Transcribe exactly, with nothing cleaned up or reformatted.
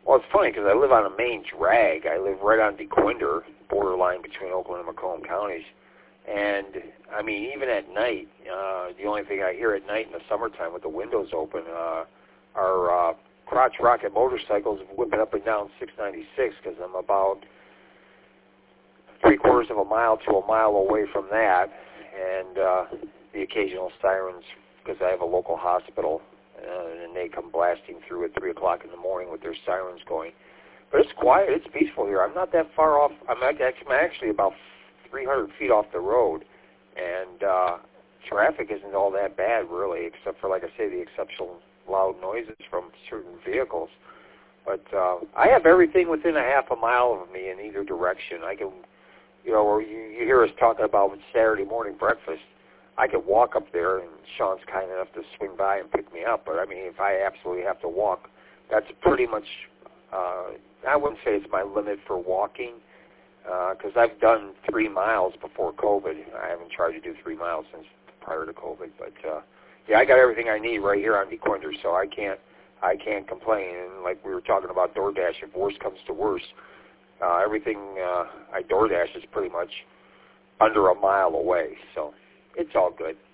Well, it's funny because I live on a main drag. I live right on DeQuinder, borderline between Oakland and Macomb counties. And, I mean, even at night, uh, the only thing I hear at night in the summertime with the windows open uh, are uh, crotch rocket motorcycles whipping up and down six ninety-six because I'm about three quarters of a mile to a mile away from that. And uh, the occasional sirens because I have a local hospital, uh, and they come blasting through at three o'clock in the morning with their sirens going. But it's quiet. It's peaceful here. I'm not that far off. I'm actually about three hundred feet off the road, and uh, traffic isn't all that bad, really, except for, like I say, the exceptional loud noises from certain vehicles. But uh, I have everything within a half a mile of me in either direction. I can, you know, or you, you hear us talking about Saturday morning breakfast. I could walk up there, and Sean's kind enough to swing by and pick me up. But, I mean, if I absolutely have to walk, that's pretty much, uh, I wouldn't say it's my limit for walking, because uh, I've done three miles before COVID. I haven't tried to do three miles since prior to COVID. But, uh, yeah, I got everything I need right here on DeQuinder, so I can't I can't complain. And like we were talking about DoorDash, if worse comes to worse, uh, everything uh, I DoorDash is pretty much under a mile away. So it's all good.